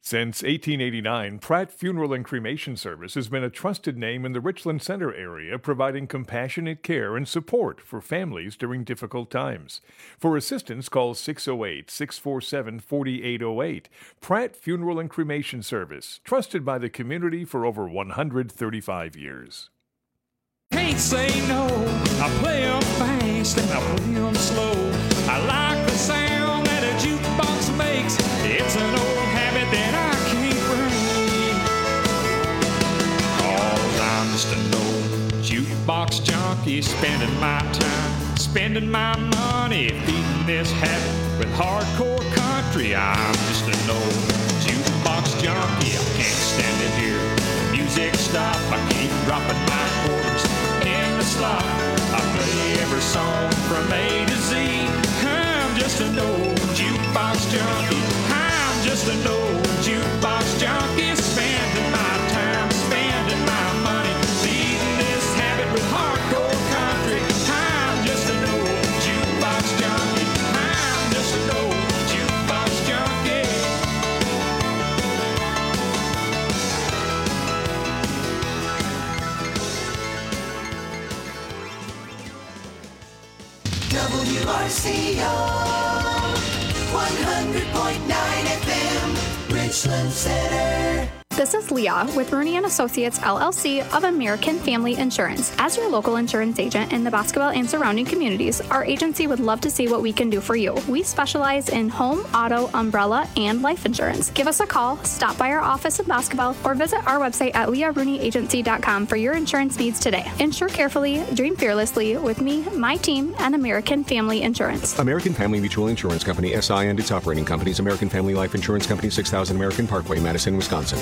Since 1889, Pratt Funeral and Cremation Service has been a trusted name in the Richland Center area, providing compassionate care and support for families during difficult times. For assistance, call 608-647-4808. Pratt Funeral and Cremation Service, trusted by the community for over 135 years. Can't say no, I play 'em fast and I play 'em slow. I like the sound that a jukebox makes. It's an old habit that I can't break. 'Cause I'm just an old jukebox junkie, spending my time, spending my money, feeding this habit with hardcore country. I'm just an old jukebox junkie, I can't stand it here. Music stop, I keep dropping my quarters in the slot. I play every song from A to Z. I'm just an old jukebox junkie. I'm just an old jukebox junkie, spending my time, spending my money, feeding this habit with hardcore country. I'm just an old jukebox junkie. I'm just an old jukebox junkie. WRCO 100.9 FM, Richland Center. This is Leah with Rooney & Associates, LLC of American Family Insurance. As your local insurance agent in the Boscobel and surrounding communities, our agency would love to see what we can do for you. We specialize in home, auto, umbrella, and life insurance. Give us a call, stop by our office in Boscobel, or visit our website at leahrooneyAgency.com for your insurance needs today. Insure carefully, dream fearlessly with me, my team, and American Family Insurance. American Family Mutual Insurance Company, SI, and its operating companies. American Family Life Insurance Company, 6000 American Parkway, Madison, Wisconsin.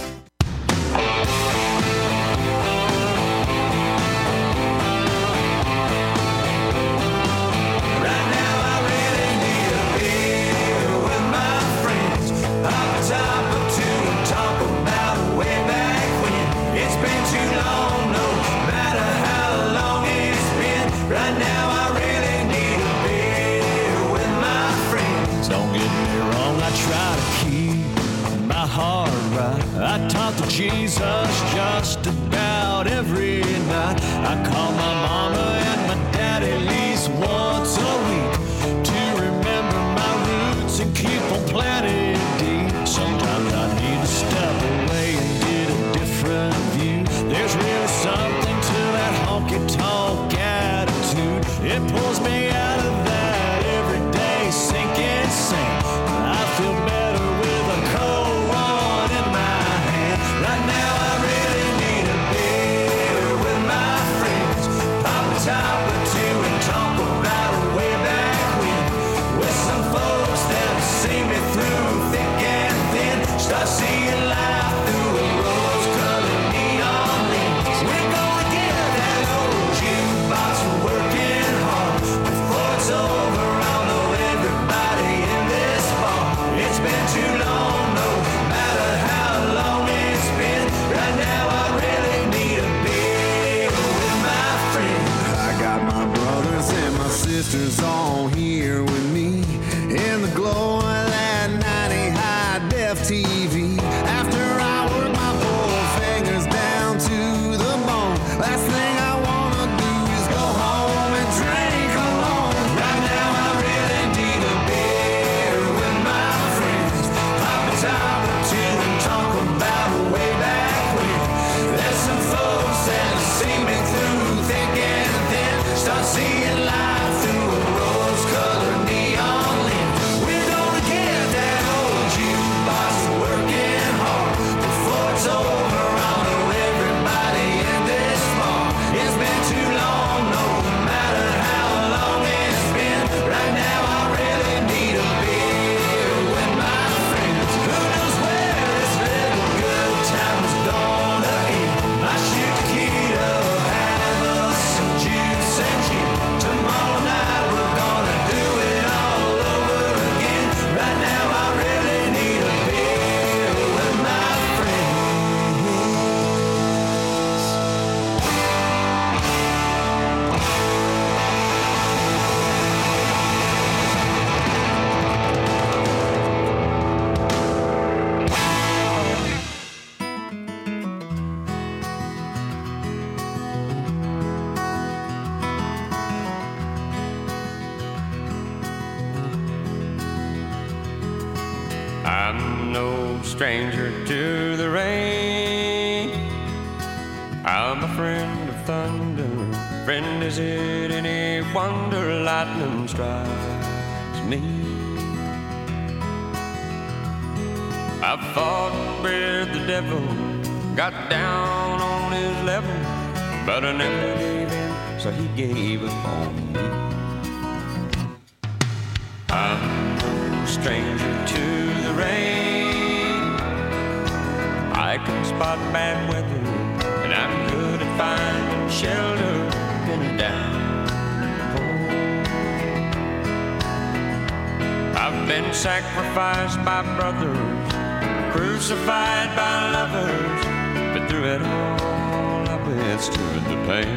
I talk to Jesus just about every night. I call my mama and my daddy at least once a week to remember my roots and keep on planted deep. Sometimes I need to step away and get a different view. There's really something to that honky-tonk attitude. It pulls me out of that everyday sinking sand. I feel better with a cold one in my hand. Right now I really need a beer with my friends. Pop a top or two and talk about way back when. With some folks that see me through thick and thin. Start seeing life through a rose-colored neon lens. We're gonna get that old jukebox working hard. Before it's over, I'll know everybody in this bar. It's been too long, no matter how long it's been. Right now I really need a beer with my friends. I got my brothers and my sisters all here with me in the glow of that 90 high-def TV. After I work my four fingers down to the bone, last thing I wanna do is go home and drink alone. Right now I really need a beer with my friends. Pop a top or two and talk about way back when. There's some folks that see me through thick and thin. Start seeing life through a rose-colored neon lens. We're gonna get that old jukebox working no stranger to the rain. I'm a friend of thunder. Friend, is it any wonder lightning strikes me? I fought with the devil, got down on his level, but I never gave in, so he gave up on me. I'm no stranger to the rain. I can spot bad weather, and I'm good at finding shelter in a downpour. I've been sacrificed by brothers, crucified by lovers, but through it all I withstood the pain.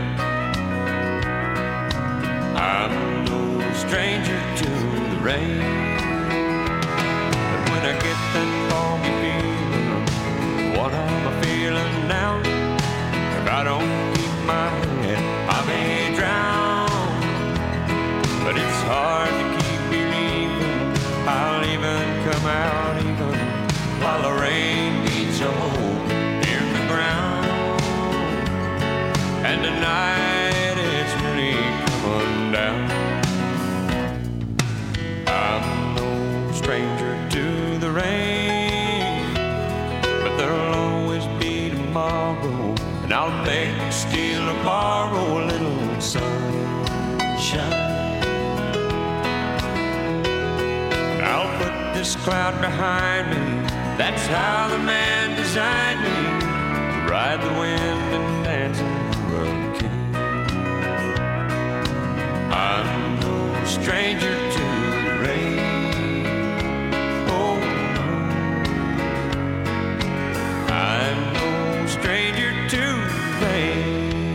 I'm no stranger to the rain, but when I get that foggy feeling, what am I feeling now? If I don't keep my head, I may drown. But it's hard to keep believing I'll even come out even while the rain beats a hole in the ground. And tonight it's really coming down. I'm no stranger to the rain, but there'll always be tomorrow, and I'll beg, steal, or borrow a little sunshine. I'll put this cloud behind me. That's how the man designed me, to ride the wind and dance in the hurricane. I'm no stranger to the rain. Oh no, I'm no stranger to the rain.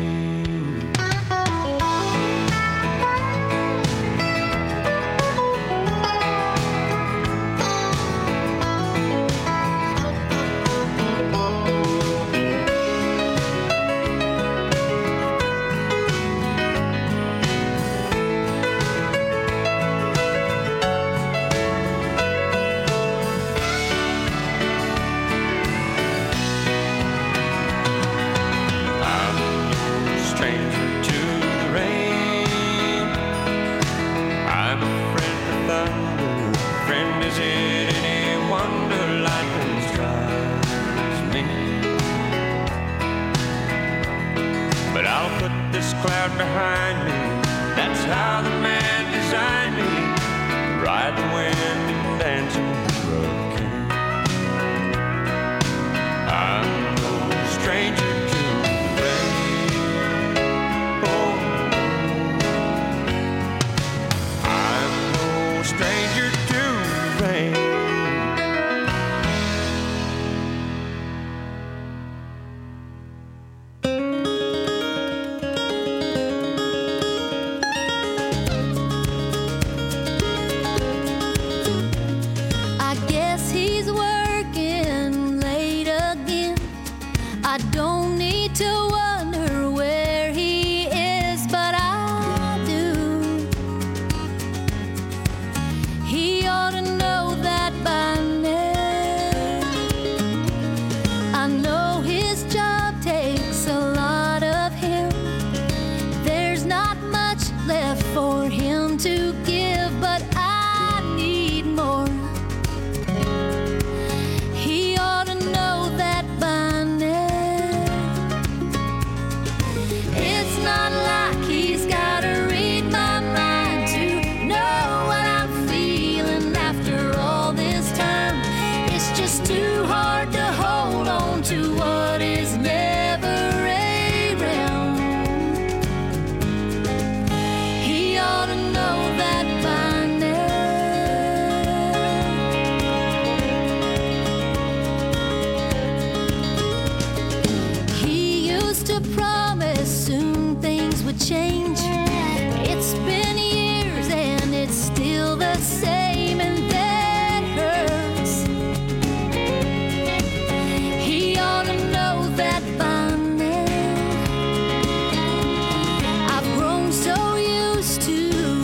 Cloud behind me, that's how the man designed me, to ride the wind and dance in the hurricane. I'm no stranger to the rain. Oh no, I'm no stranger to the rain.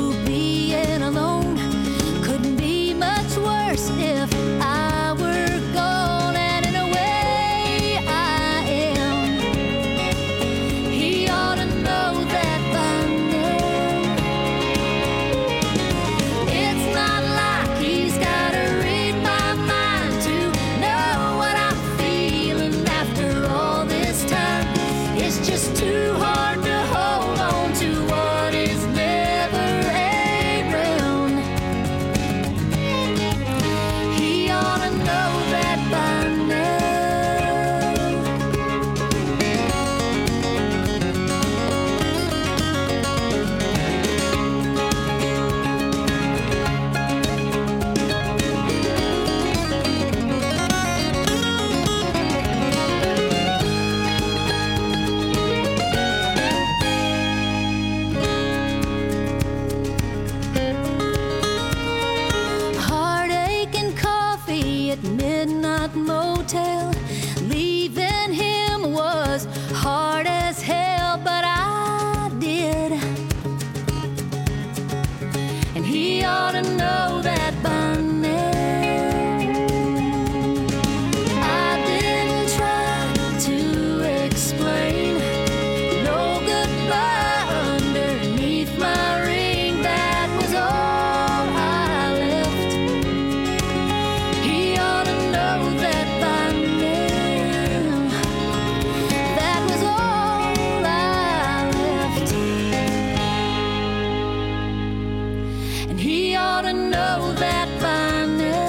If I were Walnut Motel. Leaving him was hard as hell, but I did. And he ought to know that by now. I didn't try to explain. No goodbye underneath my ring. That was all I left. He ought to know that by now. That was all I left. And he ought to know that by now.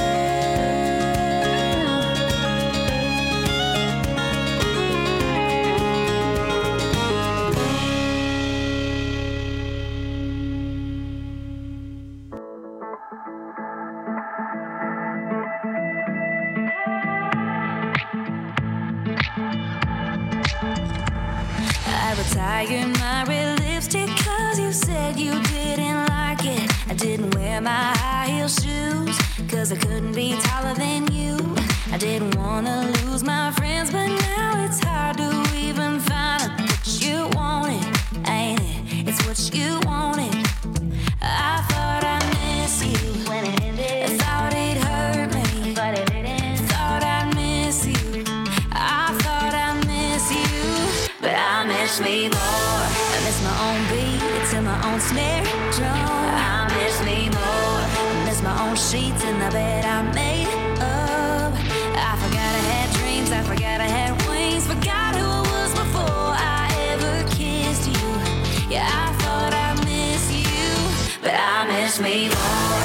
I retired my red lipstick 'cause you said you didn't like it. I didn't wear my high heel shoes 'cause I couldn't be taller than you. I didn't wanna lose my friends, but now it's hard to even find out what you wanted, ain't it? It's what you wanted. I thought I missed you when it ended. I thought it hurt me, but it didn't. Thought I'd miss you. I thought I miss you, but I miss me more. I miss my own beat to my own snare drum. I miss me more. I miss my own sheets in the bed I made up. I forgot I had dreams. I forgot I had wings. Forgot who I was before I ever kissed you. Yeah, I thought I miss you, but I miss me more.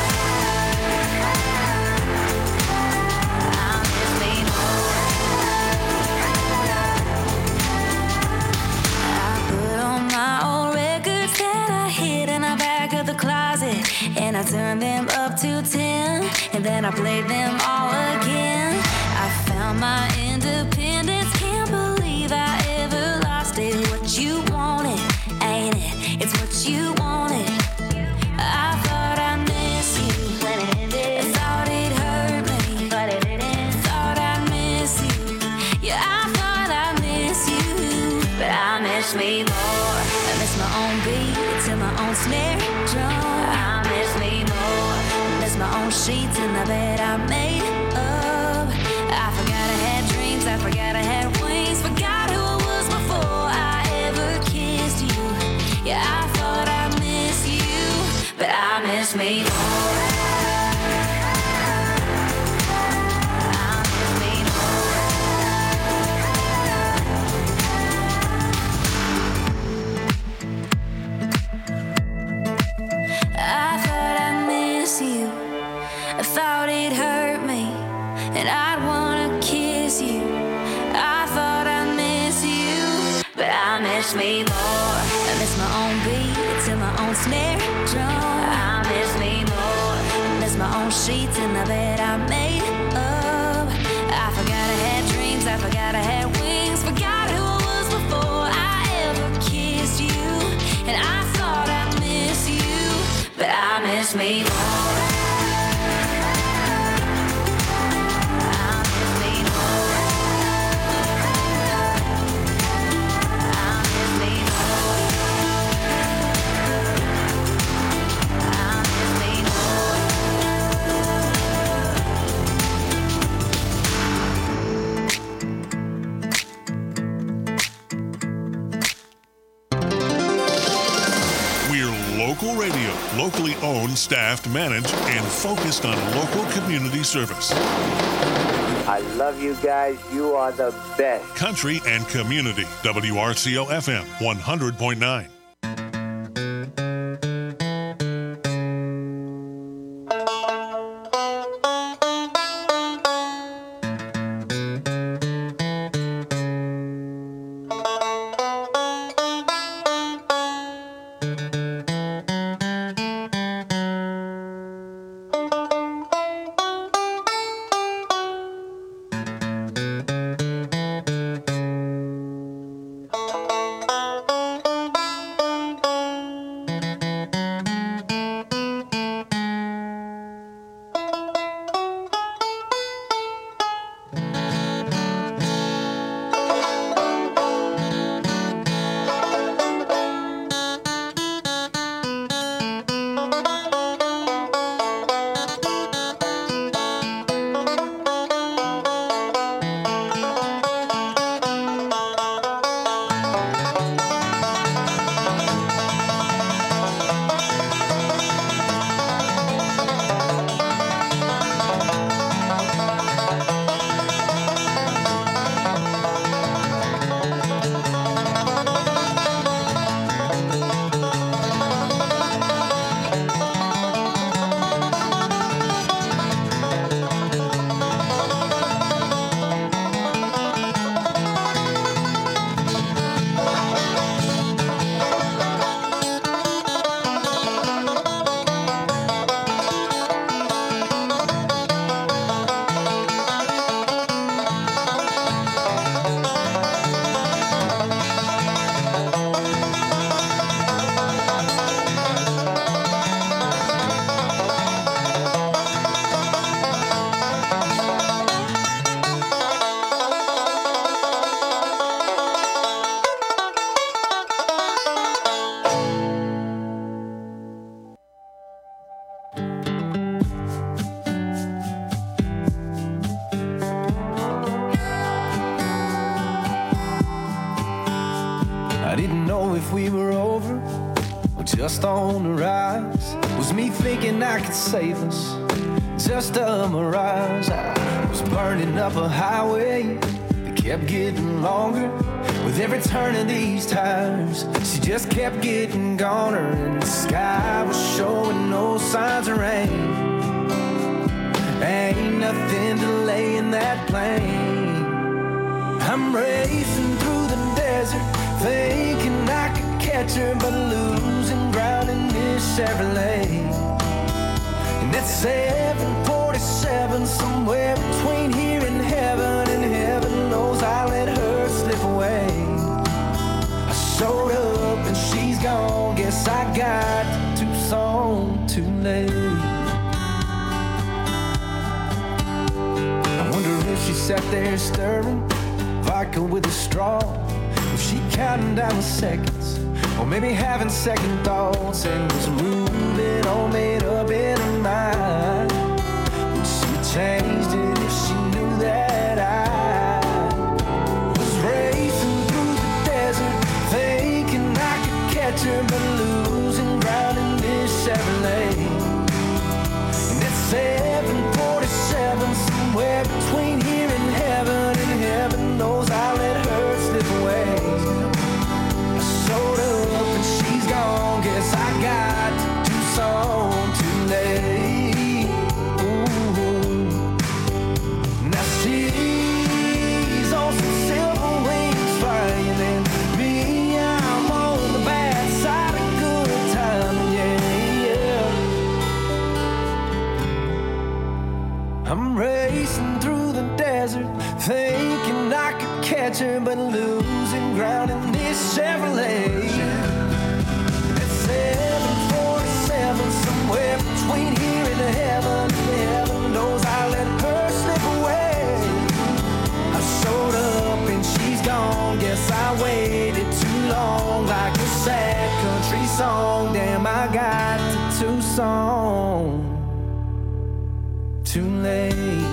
I miss me more. I put on my old records that I hid in the back of the closet, and I turned them up to 10, and then I played them all again. I found my independence, can't believe I ever lost it. What you wanted, ain't it? It's what you wanted. I thought I missed you when it ended. I thought it hurt me, but it didn't. Thought I'd miss you. Yeah, I thought I miss you, but I miss me more. I miss my own beat to my own snare drum. I miss me more. I miss my own sheets in the bed I made up. I forgot I had dreams. I forgot I had wings. Forgot who I was before I ever kissed you. Yeah, I thought I miss you, but I miss me more. I miss me more. I thought I'd miss you. I thought it hurt me, and I'd wanna kiss you. I thought I miss you, but I miss me more. I miss my own beat to my own snare drum. I miss me more. I miss my own sheets in the bed I made up. I forgot I had dreams. I forgot I had wings. Forgot who I was before I ever kissed you. And I thought I miss you, but I miss me more. I miss me more. I miss me more. I miss me more. We're local radio, locally owned, staffed, managed, and focused on local community service. I love you guys. You are the best. Country and community. WRCO FM 100.9. if we were over or just on the rise? Was me thinking I could save us just a mirage? I was burning up a highway that kept getting longer with every turn of these tires. She just kept getting goner, and the sky was showing no signs of rain. Ain't nothing delaying that plane. I'm racing through the desert, thinking I could catch her, but losing ground in this Chevrolet. And that's 747, somewhere between here and heaven knows I let her slip away. I showed up and she's gone, guess I got to Tucson too late. I wonder if she sat there stirring vodka with a straw, was she counting down the seconds, or maybe having second thoughts, and was moving all made up in her mind? Would she have changed it if she knew that I was racing through the desert, thinking I could catch her, but losing ground in this Chevrolet? And it's 747, somewhere between here and heaven knows I let her slip away. I showed up and she's gone, guess I got to Tucson too late. Ooh. Now she's on some silver wings flying, and me, I'm on the bad side of good time, yeah. I'm racing through the desert, thinking I could catch her, but losing ground in this Chevrolet. It's 747, somewhere between here and heaven knows I let her slip away. I showed up and she's gone, guess I waited too long, like a sad country song. Damn, I got to Tucson too late.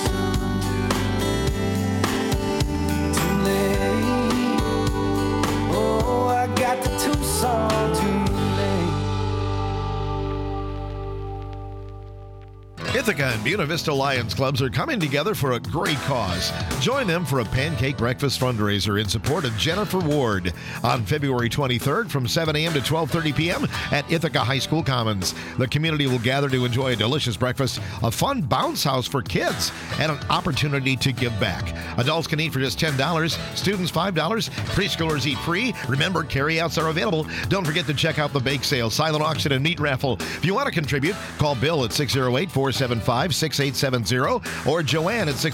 Oh, I got the Tucson too late. Ithaca and Buena Vista Lions Clubs are coming together for a great cause. Join them for a pancake breakfast fundraiser in support of Jennifer Ward on February 23rd from 7 a.m. to 12:30 p.m. at Ithaca High School Commons. The community will gather to enjoy a delicious breakfast, a fun bounce house for kids, and an opportunity to give back. Adults can eat for just $10, students $5, preschoolers eat free. Remember, carryouts are available. Don't forget to check out the bake sale, silent auction, and meat raffle. If you want to contribute, call Bill at 608-475-6870 or Joanne at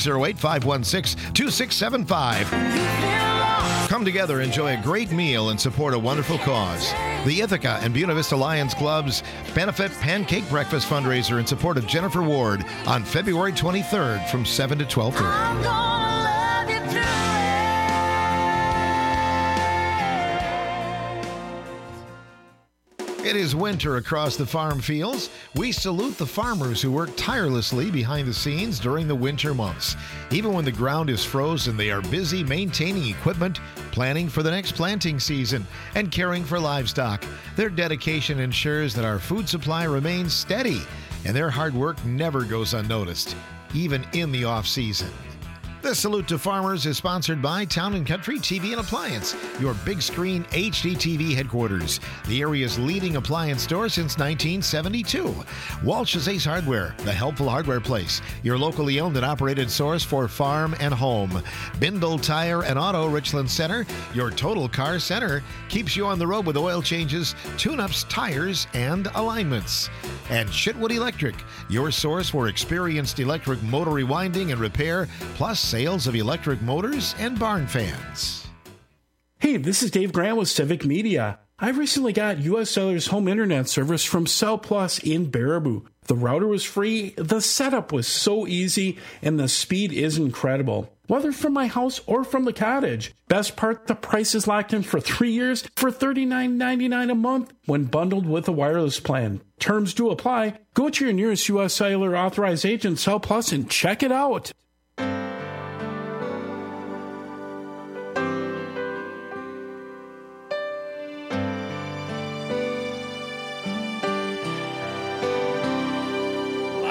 608-516-2675. Come together, enjoy a great meal, and support a wonderful cause. The Ithaca and Buena Vista Lions Club's benefit pancake breakfast fundraiser in support of Jennifer Ward on February 23rd from 7 to 12:30. It is winter across the farm fields. We salute the farmers who work tirelessly behind the scenes during the winter months. Even when the ground is frozen, they are busy maintaining equipment, planning for the next planting season, and caring for livestock. Their dedication ensures that our food supply remains steady, and their hard work never goes unnoticed, even in the off-season. This Salute to Farmers is sponsored by Town & Country TV and Appliance, your big screen HD TV headquarters, the area's leading appliance store since 1972. Walsh's Ace Hardware, the helpful hardware place, your locally owned and operated source for farm and home. Bindle Tire and Auto Richland Center, your total car center, keeps you on the road with oil changes, tune-ups, tires, and alignments. And Shitwood Electric, your source for experienced electric motor rewinding and repair, plus sales of electric motors and barn fans. Hey, this is Dave Grant with Civic Media. I recently got U.S. Cellular's home internet service from Cell Plus in Baraboo. The router was free, the setup was so easy, and the speed is incredible. Whether from my house or from the cottage. Best part, the price is locked in for 3 years for $39.99 a month when bundled with a wireless plan. Terms do apply. Go to your nearest U.S. Cellular authorized agent, Cell Plus, and check it out.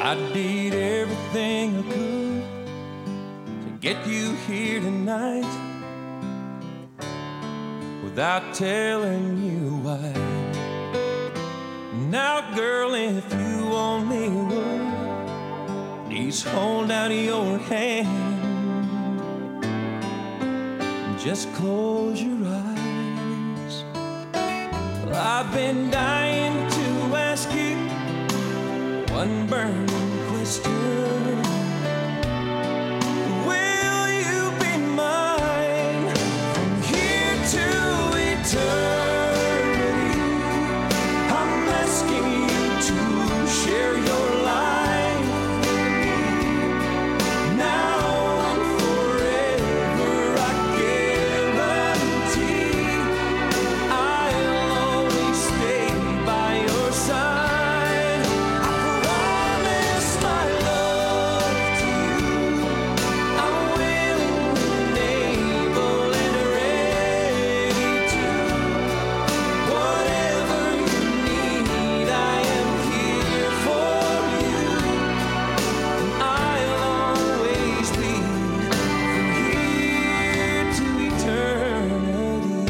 I did everything I could to get you here tonight without telling you why. Now, girl, if you only would, please hold out your hand. Just close your eyes. Well, I've been dying to ask you one burning question. Will you be mine from here to eternity? I'm asking you to share your life with me. Now and forever, I guarantee I'll always stay by your side. I promise my love to you. I'm willing and able and ready to. Whatever you need, I am here for you. And I'll always be from here to eternity.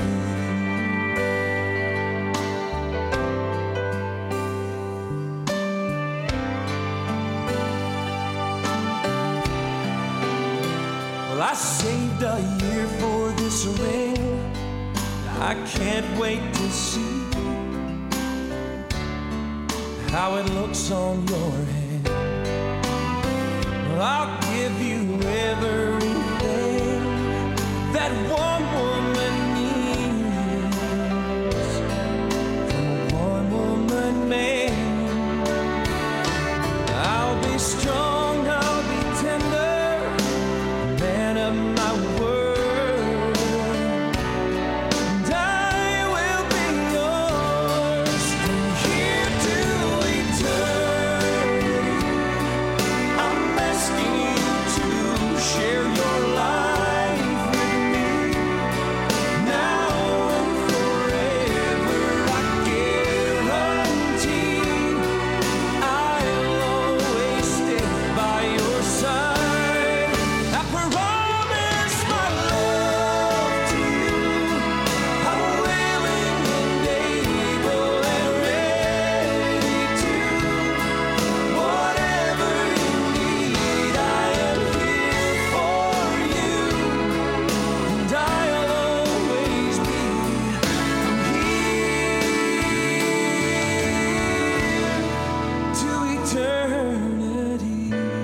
Well, I saved a year for this ring. I can't wait to see how it looks on your hand. Well, I'll give you everything that one woman needs from a one woman man. I'll be strong, I'll be tender, man of my word. And I will be yours from here to eternity. I'm asking you to share your life with me. Now and forever, I guarantee I'll always stay by your side. I promise my love to you. I'm willing and able and ready to. Whatever you need, I am here for you. And I'll always be from here to eternity.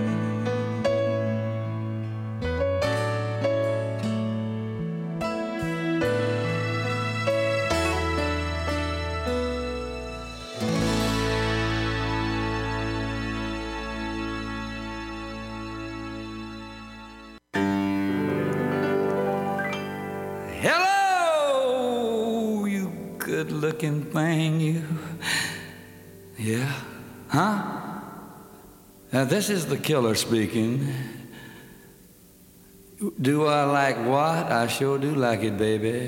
Hello, you good-looking thing, you. Yeah? Huh? This is the killer speaking. Do I like what? I sure do like it, baby.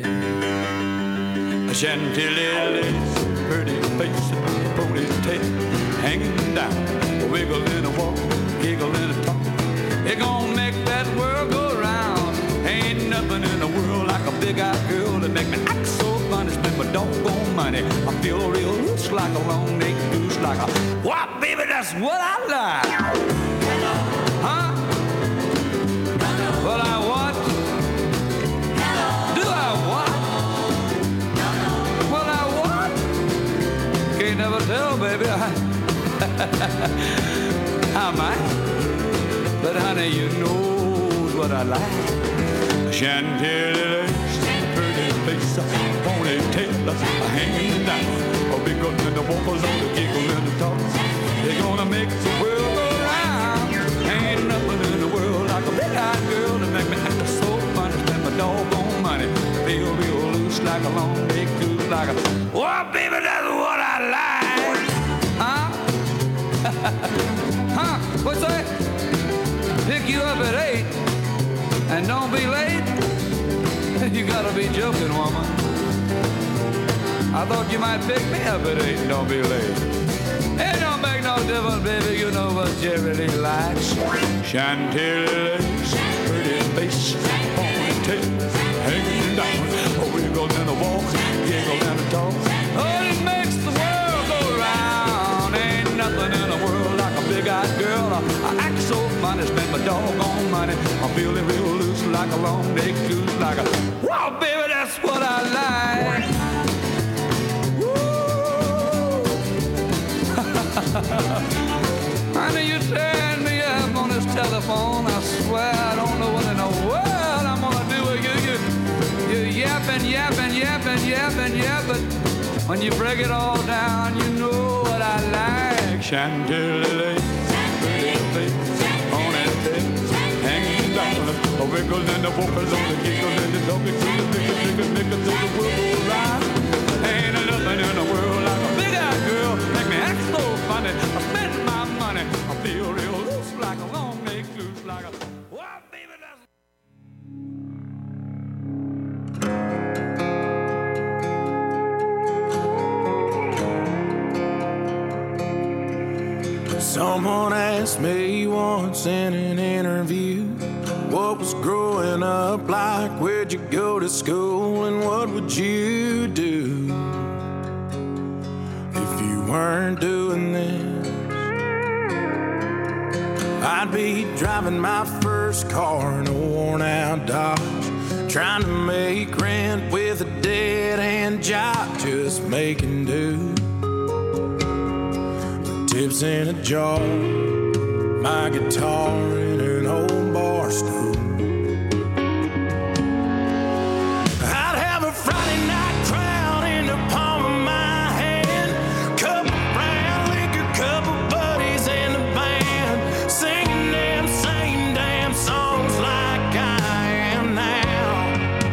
Chantilly's pretty face, ponytail hanging down, wiggle in a walk, giggle in a talk. It gon' make that world go round. Ain't nothing in the world like a big-eyed girl that make me act so funny. Spend my doggone money. I feel real loose like a long-necked goose, like a what, baby? That's what I like. Huh? Well, I what? Do I what? Well, I what? Can't never tell, baby. I might. But honey, you knows what I like. Chantilly lace, pretty face, ponytail hanging down. A big gun in the walkers on the giggle and the talk. They're gonna make the world go round. Ain't nothing in the world like a big-eyed girl to make me act so funny. Spend my doggone money. Feel real loose like a long-necked goose, like a oh, baby, that's what I like. Huh? Huh? What's that? Pick you up at 8 and don't be late. You gotta be joking, woman. I thought you might pick me up at 8 and don't be late. It don't make no no different, baby, you know what Jerry Lee likes. Chantilly lace, pretty face, ponytail, hanging down, wiggle and a walk, giggle and a talk. Oh, it makes the world go round. Ain't nothing in the world like a big-eyed girl. I act so funny, spend my doggone money. I'm feeling real loose like a long day cruise, like a, wow, baby, that's what I like. Honey, you turn me up on this telephone. I swear I don't know what in the world I'm gonna do with you. You're yapping, but when you break it all down, you know what I like. Chantilly lace, pretty face, on that face, hanging down, a wiggle and the vocals on the giggle and the dog, make the world go round. Ain't nothing in the world like a big-eyed girl, make me act so funny. I spend my money, I feel real loose like a long neck loose like a, wow, baby, that's... Someone asked me once in an interview, what was growing up like, where'd you go to school, and what would you do if you weren't doing this? I'd be driving my first car in a worn-out Dodge, trying to make rent with a dead-end job, just making do. The tips in a jar, my guitar in an old bar stool. I'd have a Friday night crowd in the palm of my hand, cup of brown liquor, couple buddies in the band, singing them same damn songs like I am now.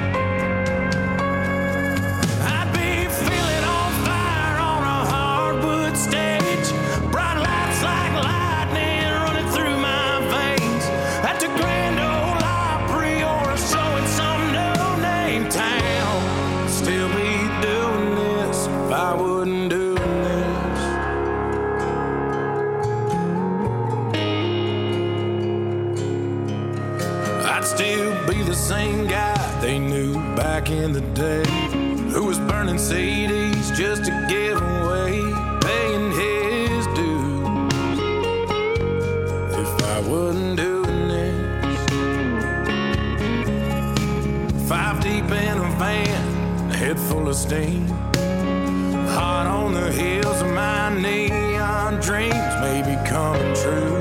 I'd be feeling on fire on a hardwood stage, bright lights like lightning running through my veins, at the Grand Ole Opry or a show in some no-name town. Still be doing this if I wasn't doing this. I'd still be the same guy they knew back in the day, who was burning CDs just to give away, paying his dues. If I wasn't doing this, 5 deep in a van, head full of steam, hot on the heels of my neon dreams may be coming true.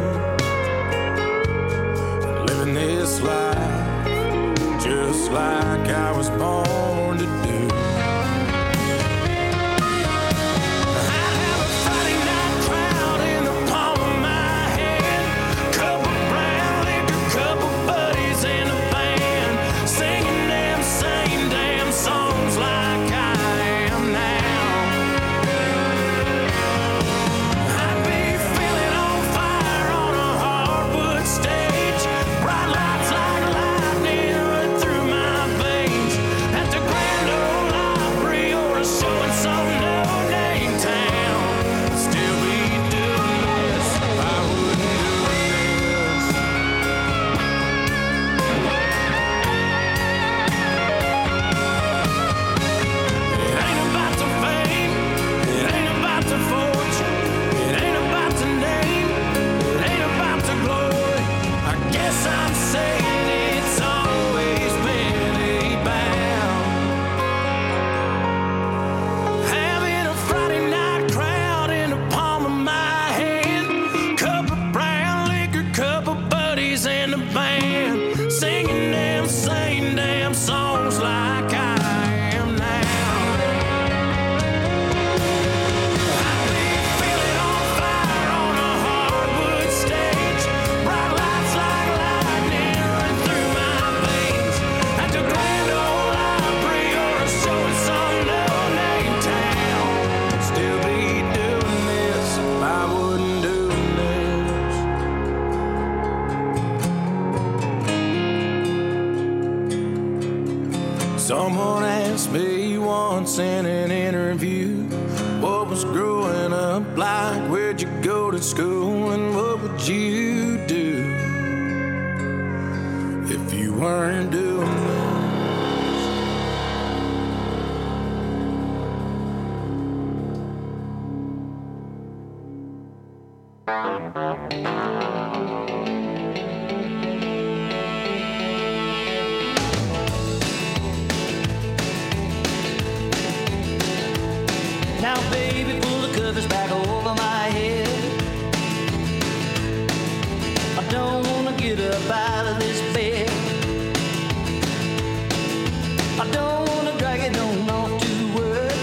Living this life just like I was born to do. I'd have a Friday night crowd in the palm of my hand, cup of brown liquor, couple buddies in the band, singing them same damn songs like I am now. I'd be feeling on fire on a hardwood stage, bright lights like lightning run through my veins, at the Grand Ole Opry or a show in some no-name town. Still be doing this if I wouldn't do this. It ain't about the fame, it ain't about the fortune, it ain't about the name, it ain't about the glory. I guess I'm saying it's always been about having a Friday night crowd in the palm of my hand, cup of brown liquor, couple buddies in the band, singing them same damn songs like I am now. I'd be feeling on fire on a hardwood stage, bright lights like lightning run through my veins, at the Grand Ole Opry or a show in some no-name town. Still be doing this if I wasn't doing this. Someone asked me once in an interview, what was growing up like, where where'd you go to school and what would you do if you weren't doing that? Now, baby, pull the covers back over my head. I don't wanna get up out of this bed. I don't wanna drag it on off to work.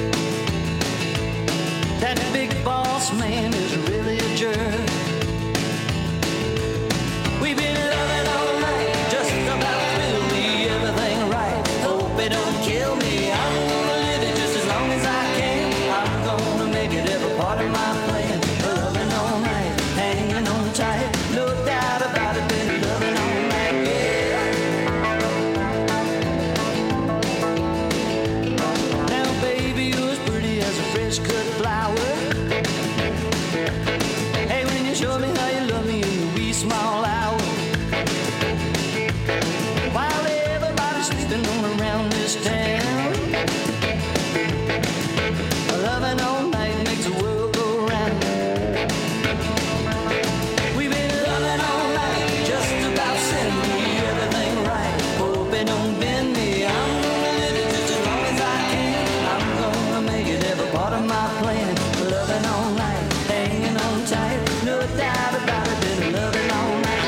That big boss man is really a jerk. We've been loving all night, just about will be everything right. Hope it don't kill me. I'm gonna live it just as long as I can. I'm gonna make it every part of my plan. Loving all night, hanging on tight, no doubt about it. Been loving all night, yeah. Now, baby, you're as pretty as a fresh cut flower. Hey, when you show me how you love me in the wee small hour, while everybody's sleeping on around this town, loving all night makes the world go round. We've been loving all night, just about setting me everything right. Hope it don't bend me. I'm gonna live it just as long as I can. I'm gonna make it every part of my plan. Loving all night, hanging on tight, no doubt about it. Been loving all night,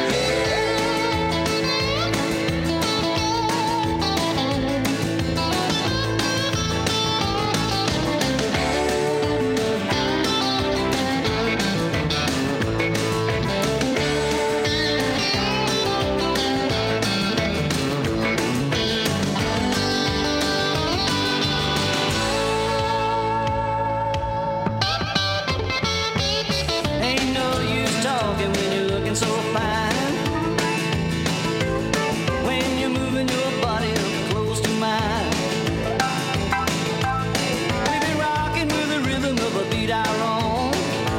ain't no use talking when you're looking so fine. When you're moving your body up close to mine. We've been rocking with the rhythm of a beat our own.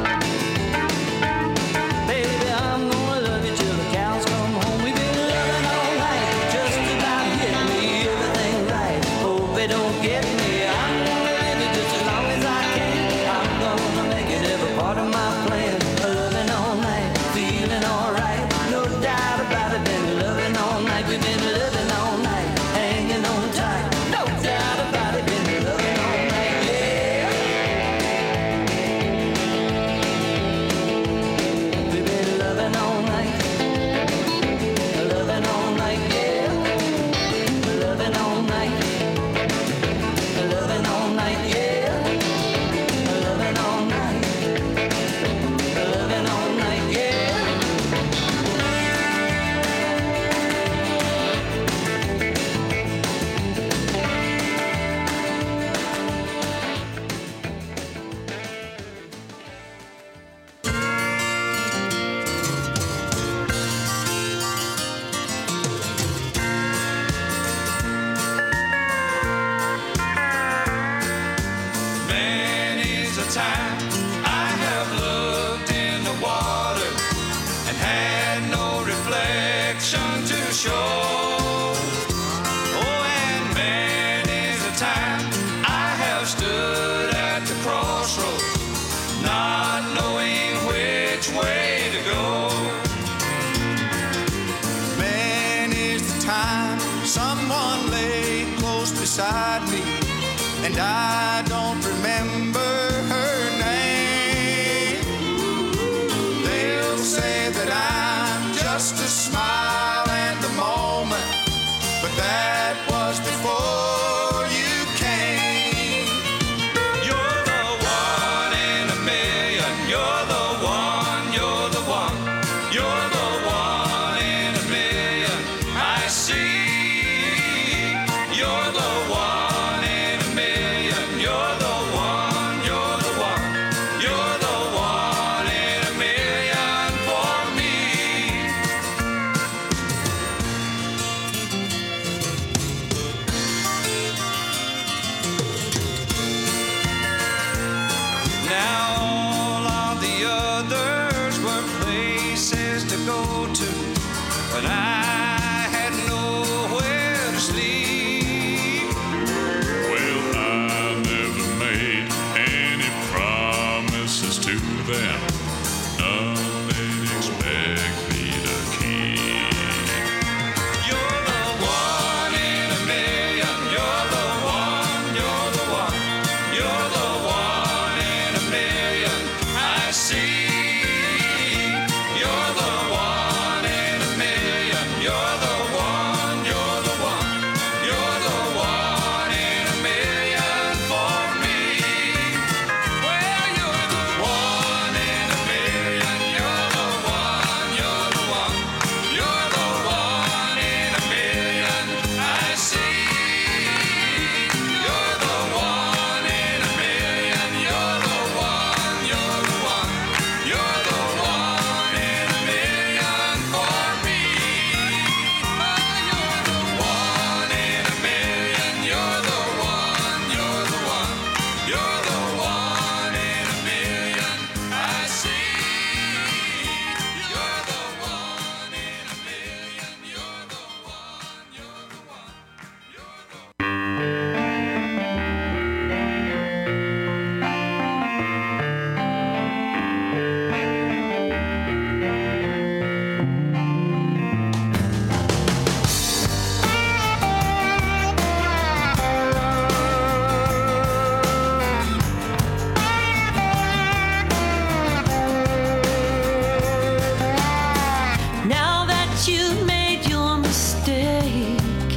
Baby, I'm gonna love you till the cows come home. We've been loving all night, just about getting me everything right. Hope it don't get me. I'm gonna live it just as long as I can. I'm gonna make it every part of my plan. Loving all night, feeling alright, no doubt about it. Been loving all night, we've been living all night, hanging on tight, no doubt about it. Been loving all night, yeah. We've been loving all night, loving all night, yeah. Loving all night, loving all night, yeah. Loving all night, loving all night, yeah. Many's the time I have looked in the water and had no reflection to show. Oh, and many's the time I have stood at the crossroads, not knowing which way to go. Many's the time someone lay close beside me, and I don't remember her name. They'll say that I'm just a smile at the moment, but that was before you came. You're the one in a million. You're the one, you're the one. You're the one in a million. I see. You're the one in a million. You're the one, you're but I had nowhere to sleep. Well, I never made any promises to them. None they'd expect me to keep. You're the one in a million. You're the one. You're the one. You're the one in a million. I see. You're the one in a million. You're the one. You're the one. You're the one in a million for me. Well, you're the one in a million. You're the one. You're the one. You're the one in a million. I see. You're the one in a million. You're the one. You're the one. You're the one in a million for me. Oh, you're the one in a million. You're the one. You're the one. You're the one in a million. I see. You're the one in a million. You're the one. You're the one. You're the Now that you've made your mistake,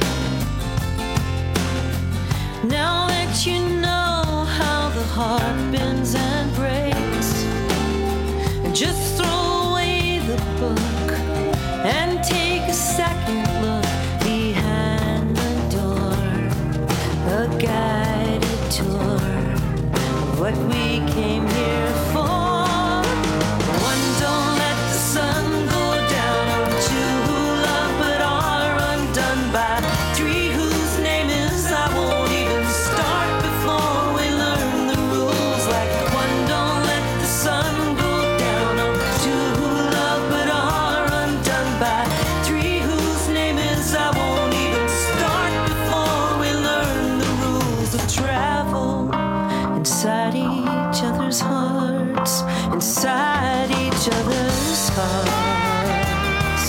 now that you know how the heart bends and breaks, just throw away the book and take a second look behind the door, a guided tour of what we came here for. One, don't let the sun go down on two who love but are undone by three whose name is I won't even start before we learn the rules. Like one, don't let the sun go down on two who love but are undone by three whose name is I won't even start before we learn the rules of travel inside each other's hearts, inside each other's hearts.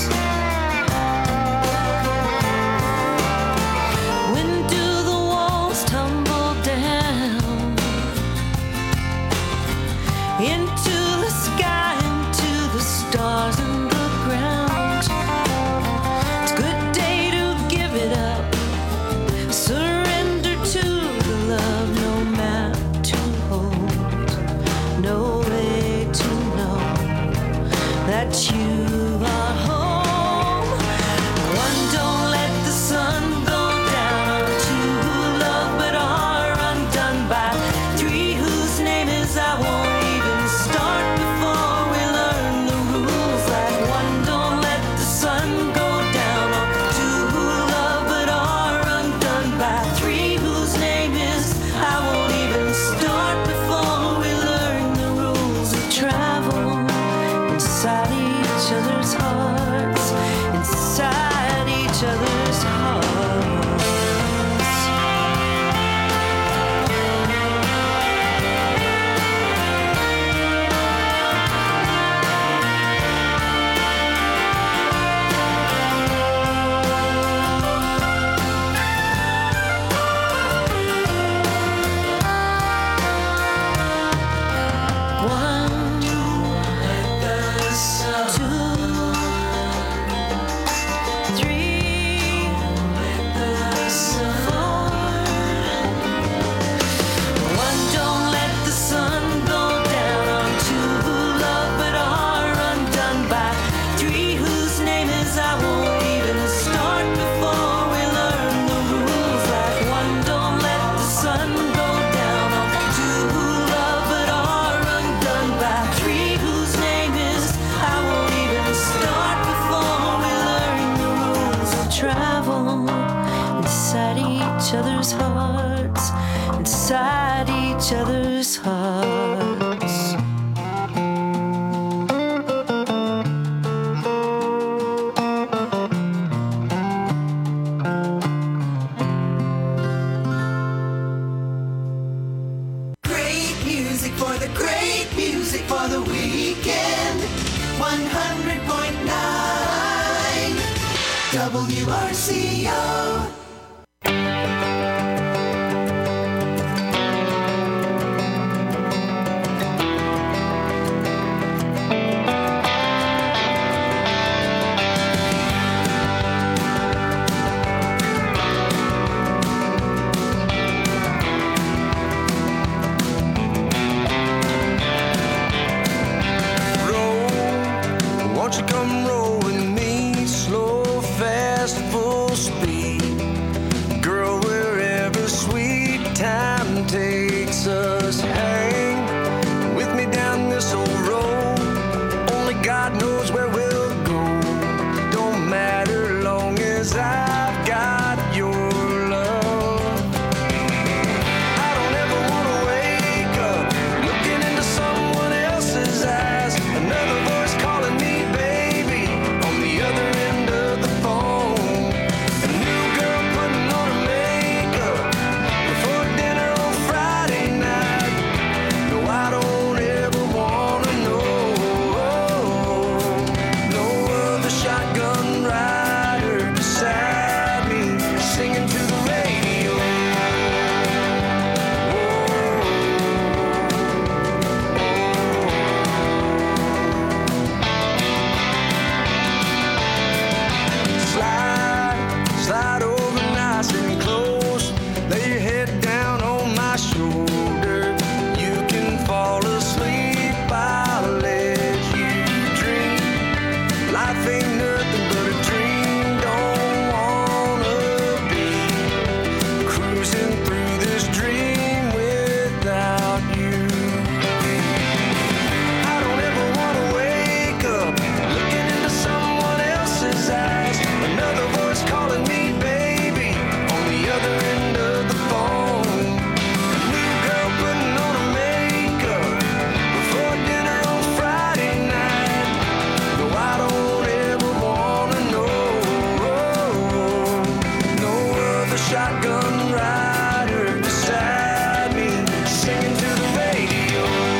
When do the walls tumble down into the sky, into the stars and the ground? It's a good day to give it up, surrender to the love, no map to hold, no way to know that you are home. One, don't let the sun go down on two who love but are undone by three whose name is I won't even start before we learn the rules. Like one, don't let the sun go down on two who love but are undone by three whose name is I won't even start before we learn the rules of travel inside each other's hearts, inside each other's hearts. One, two, three, four. One, don't let the sun go down on two who love but are undone by three whose name is I won't even start before we learn the rules. Like one, don't let the sun go down on two who love but are undone by three whose name is I won't even start before we learn the rules of travel inside each other's hearts, inside each other's hearts. WRCO. Won't you come roll with me, slow, fast, full speed? Girl, wherever sweet time takes us, hang with me down this old road. Only God knows where we'll go. Don't matter long as I've got your love. I don't ever want to wake up looking into someone else's eyes. Another voice calling me baby on the other end of the phone. A new girl putting on her makeup before dinner on Friday night. No, I don't ever wanna know. No other shotgun rider beside me singing to the radio. Slide over nice and close. Lay your head down on my shoulder. You can fall asleep, I'll let you dream. Life ain't nothing but a dream. Don't wanna be cruising through this dream without you. I don't ever wanna wake up looking into someone else's eyes. Another voice calling me baby on the other end of the phone. A new girl putting on her makeup before dinner on Friday night. No, I don't ever wanna know. No other shotgun rider beside me singing to the radio.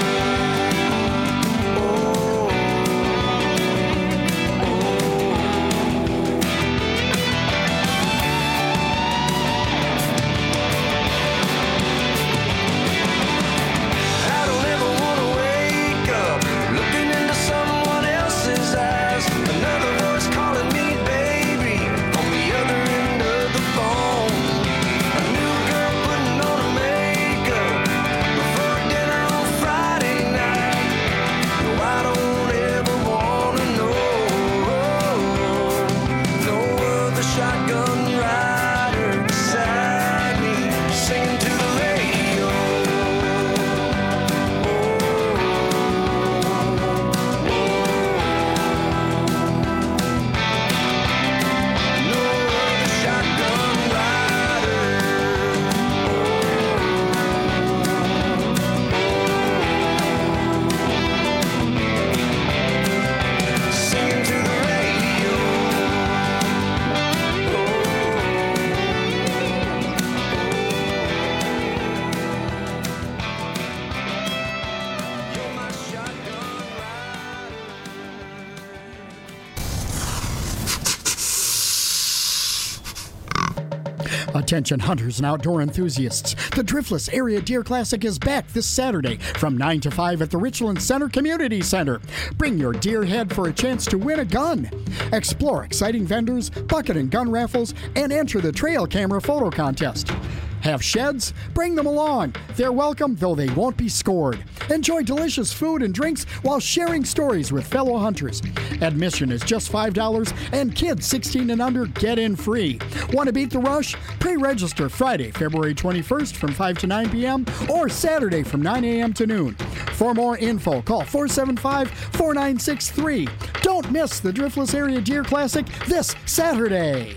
I don't ever wanna wake up looking into someone else's eyes. Another voice calling me baby on the other end of the phone. A new girl putting on her makeup before dinner on Friday night. No, I don't ever wanna know. No other shotgun rider beside me singing to the radio. No other shotgun rider singing to the radio. You're my shotgun Attention hunters and outdoor enthusiasts. The Driftless Area Deer Classic is back this Saturday from 9 to 5 at the Richland Center Community Center. Bring your deer head for a chance to win a gun. Explore exciting vendors, bucket and gun raffles, and enter the trail camera photo contest. Have sheds? Bring them along. They're welcome, though they won't be scored. Enjoy delicious food and drinks while sharing stories with fellow hunters. Admission is just $5, and kids 16 and under get in free. Want to beat the rush? Pre-register Friday, February 21st from 5 to 9 p.m. or Saturday from 9 a.m. to noon. For more info, call 475-4963. Don't miss the Driftless Area Deer Classic this Saturday.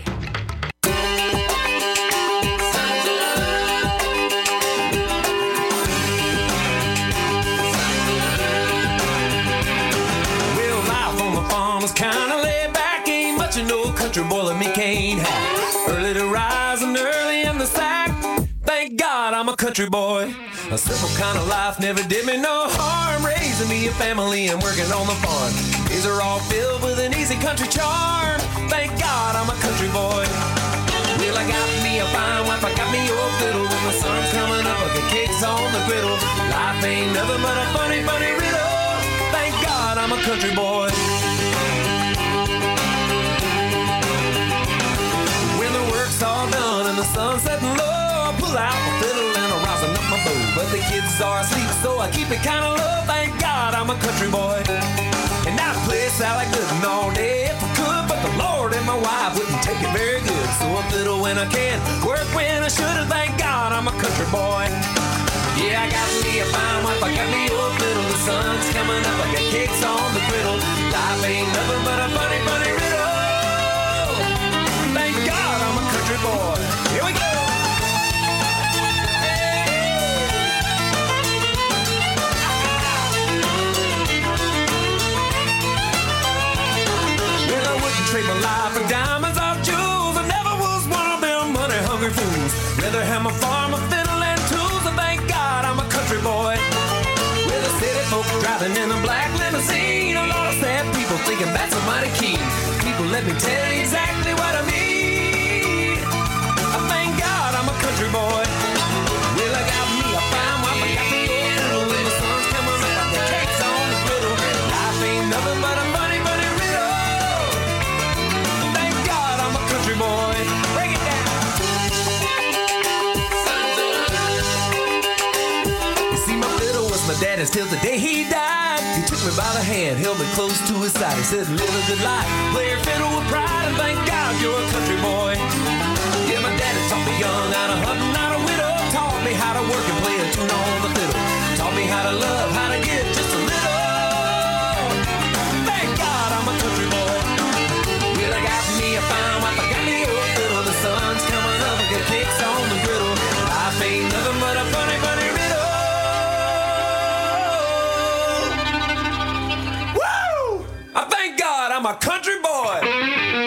Was kinda laid back, ain't much of no country boy like me can't have. Early to rise and early in the sack. Thank God I'm a country boy. A simple kind of life never did me no harm. Raising me a family and working on the farm. These are all filled with an easy country charm. Thank God God, I'm a country boy. Well, I got me a fine wife, I got me a fiddle. When the sun's coming up, I get cakes on the griddle. Life ain't nothing but a funny, funny riddle. Thank God I'm a country boy. When the work's all done and the sun's setting low, I pull out my fiddle and I'm rousing up my bow. But the kids are asleep, so I keep it kind of low. Thank God I'm a country boy. And I play Sally Gooden all day if I could, but the Lord and my wife wouldn't take it very good. So I fiddle when I can, work when I should, and thank God I'm a country boy. Yeah, I got me a fine wife, I got me a fiddle. The sun's coming up, I got cakes on the griddle. Life ain't nothing but a funny, funny riddle. Thank God I'm a country boy. Here we go. Trade my life for diamonds or jewels. I never was one of them money-hungry fools. Rather have my farm, a fiddle, and tools. And thank God I'm a country boy. With the city folk driving in a black limousine. A lot of sad people thinking that's a mighty keen. People, let me tell you exactly what I mean. I thank God I'm a country boy. Well, I got me a fine wife, I got me a fiddle. When the sun's coming up, I got cakes on the griddle. Life ain't nothing but a funny, funny riddle. Country boy, break it down. You see, my fiddle was my daddy's till the day he died. He took me by the hand, held me close to his side. He said, live a good life, play your fiddle with pride, and thank God you're a country boy. Yeah, my daddy taught me young how to hunt and how to whittle. Taught me how to work and play a tune on the fiddle. Taught me how to love, how to give just a little. Thank God I'm a country boy. Well, I got me a fine wife, I got me a fiddle. The sun's coming up, I got cakes on the griddle. Life ain't nothing but a funny, funny riddle. Woo! I thank God I'm a country boy.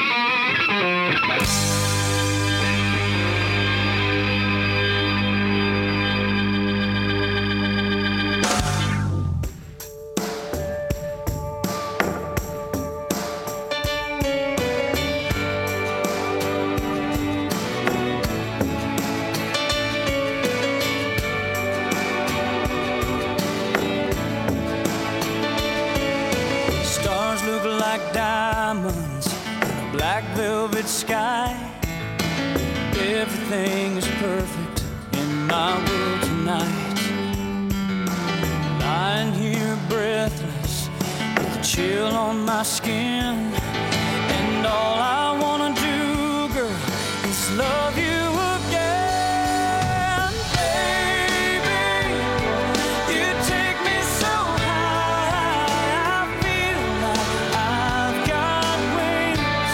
Diamonds in a black velvet sky. Everything is perfect in my world tonight. Lying here breathless with a chill on my skin. And all I wanna do, girl, is love you again. Baby, you take me so high, I feel like I've got wings.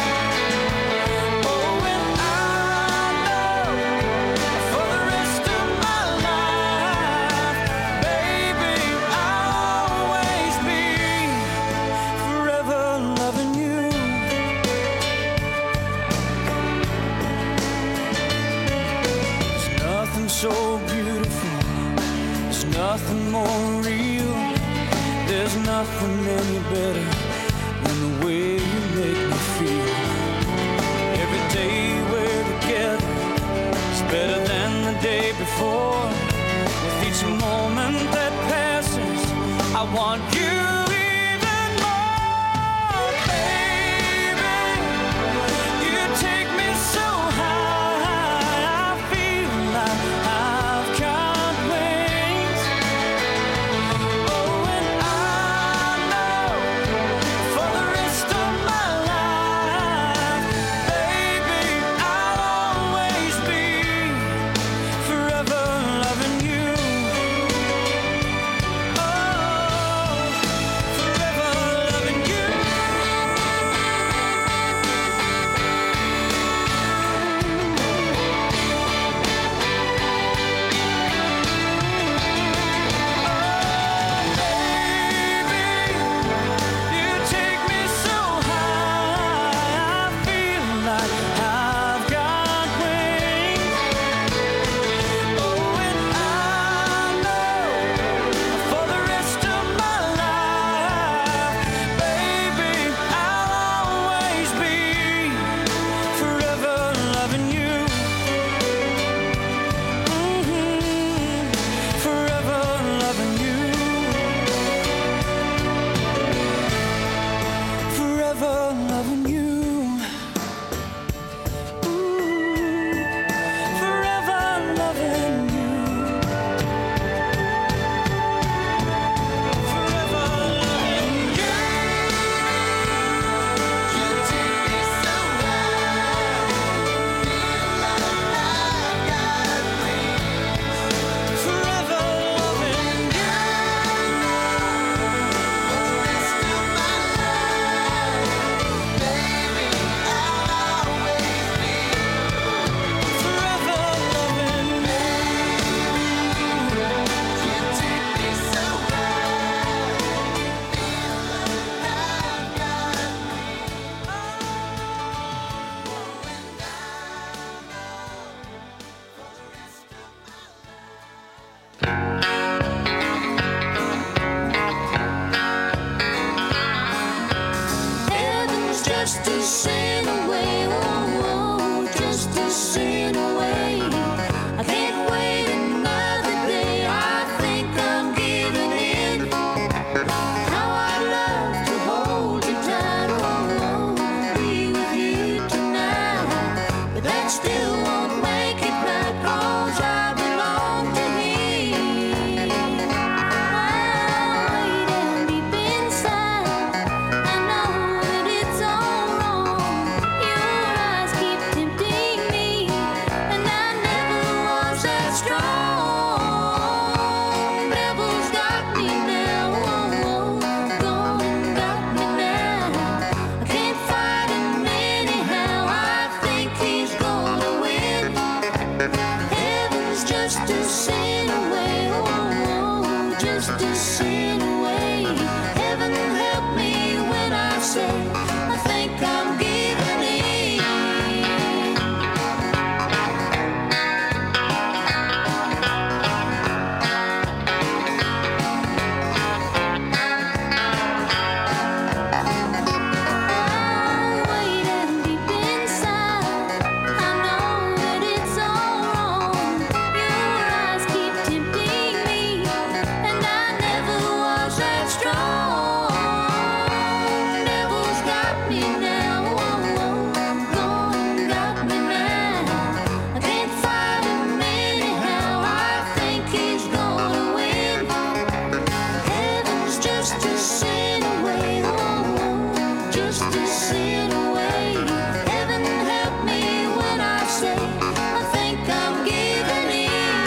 Oh, and I know for the rest of my life, baby, I'll always be forever loving you. There's nothing so beautiful, there's nothing more real, there's nothing any better than the way you make me feel. Every day we're together is better than the day before. With each moment that passes, I want you even more, baby. You take me so high, I feel like I've got wings. Oh, and I know for the rest of my life, Heaven's just a sin away, oh, oh, just a sin away. I can't wait another day, I think I'm giving in. How I'd love to hold you tight, oh, oh, be with you tonight. But that still won't make it right, 'cause I belong to him. Waiting deep inside, I know that it's all wrong. Your eyes keep tempting me, and I never was that strong. Devil's got me now, oh, oh, gone got me now. I can't fight him anyhow, I think he's gonna win. Heaven's just a sin away, oh, oh, just a sin away. Heaven help me when I say I think I'm giving in. Waiting deep inside, I know that it's all wrong. Your eyes keep tempting me, and I never was that strong. Devil's got me now, oh, oh, gone got me now. I can't fight him anyhow, I think he's gonna win. Heaven's just a sin away, oh, oh, just a sin away. Heaven help me when I say I think I'm giving in.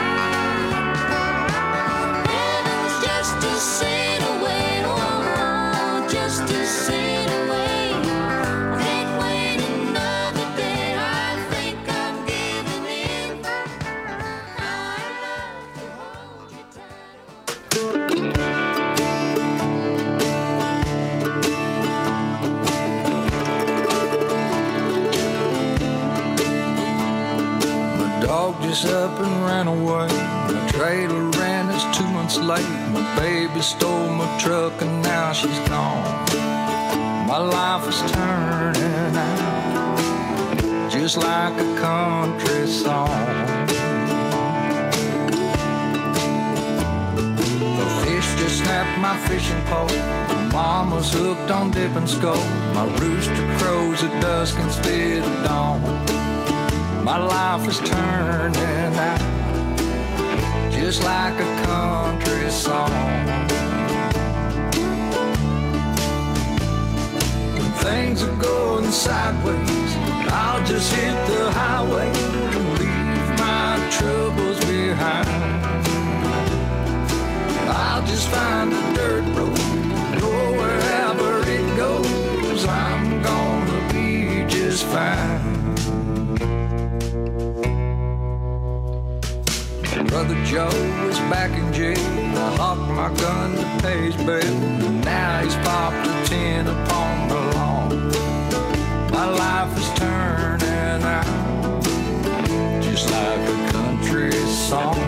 Heaven's just a sin away, oh, oh, just a sin away. I can't wait another day, I think I'm giving in. How I love to hold you My dog just up and ran away. My trailer ran, it's 2 months late. My baby stole my truck and now she's gone. My life is turning out just like a country song. A fish just snapped my fishing pole. My mama's hooked on dipping skull. My rooster crows at dusk instead of dawn. My life is turning out just like a country song. When things are going sideways, I'll just hit the highway and leave my troubles behind. I'll just find a dirt road, go wherever it goes, I'm gonna be just fine. Brother Joe is back in jail. I locked my gun to pay his bail. Now he's popped a 10 upon the lawn. My life is turning out just like a country song.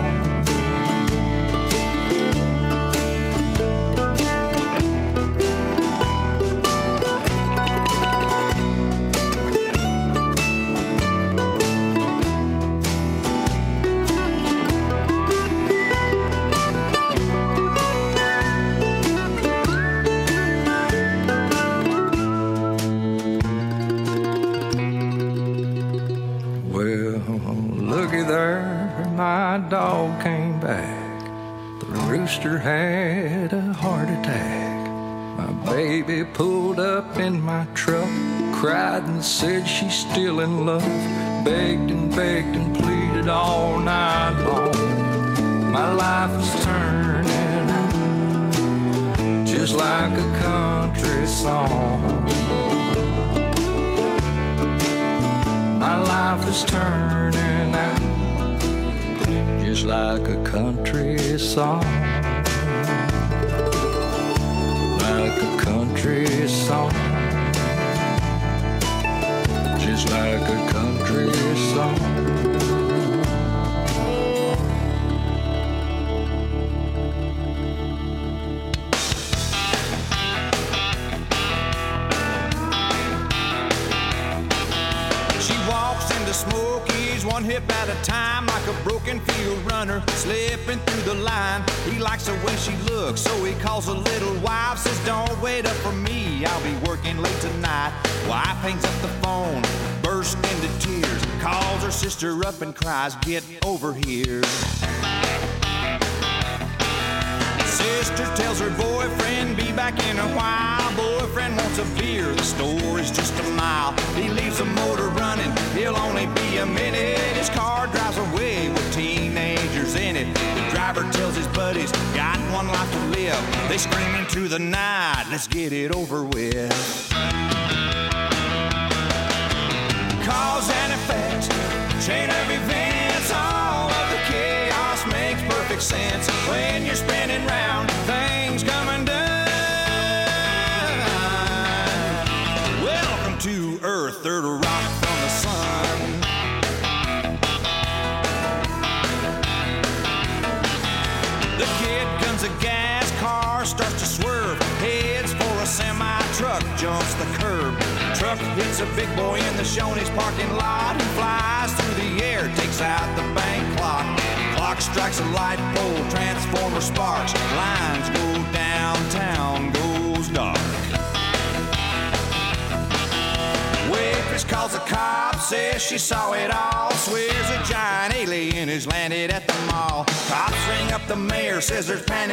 My dog came back. The rooster had a heart attack. My baby pulled up in my truck, cried and said she's still in love. Begged and pleaded all night long. My life is turning out just like a country song. My life is turning out just like a country song. Like a country song. Just like a country song. He's one hip at a time like a broken field runner, slipping through the line. He likes the way she looks, so he calls a little wife, says don't wait up for me, I'll be working late tonight. Wife hangs up the phone, bursts into tears, calls her sister up and cries, get over here. Sister tells her boyfriend, be back in a while. Boyfriend wants a beer, the store is just a mile. He leaves the motor running, he'll only be a minute. His car drives away with teenagers in it. The driver tells his buddies, got one life to live. They scream into the night, let's get it over with. Cause and effect, chain of events, all of the chaos makes perfect sense. When you're spinning round, things come undone. Welcome to Earth, third rock from the sun. The kid guns a gas, car starts to swerve, heads for a semi-truck, jumps the curb. Truck hits a big boy in the Shoney's parking lot. He flies through the air, takes out the bank clock. Clock strikes a light pole, transformer sparks. Lines go downtown, goes dark. Waitress calls the cops, says she saw it all. Swears a giant alien has landed at the mall. Cops ring up the mayor, says there's panic